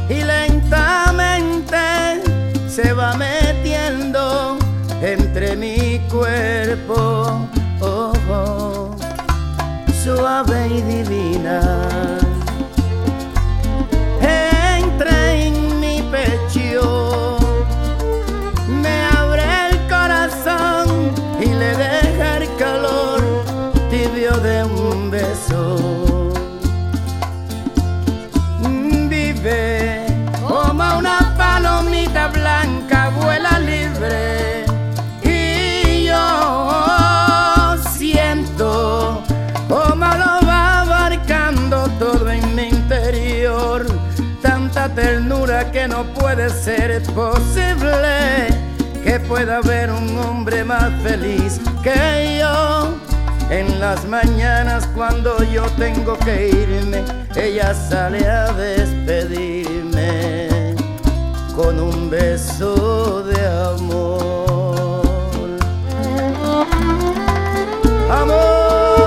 y lentamente se va metiendo entre mi cuerpo, oh, oh, suave y divina. Entra en mi pecho, me abre el corazón y le deja el calor tibio de un beso. Vive como una palomita blanca, vuela libre, y yo siento como lo va abarcando todo en mi interior. Tanta ternura que no puede ser posible que pueda haber un hombre más feliz que yo. En las mañanas cuando yo tengo que irme, ella sale a despedirme con un beso de amor. Amor.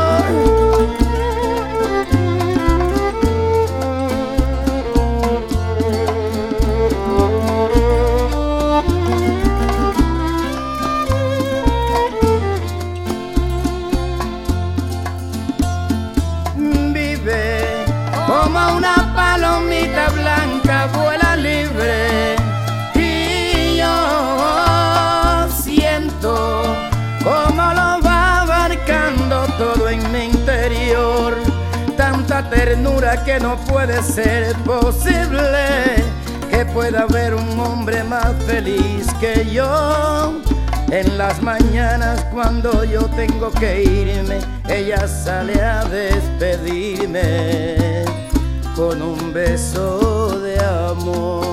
Como una palomita blanca, vuela libre, y yo siento como lo va abarcando todo en mi interior. Tanta ternura que no puede ser posible que pueda haber un hombre más feliz que yo. En las mañanas cuando yo tengo que irme, ella sale a despedirme con un beso de amor.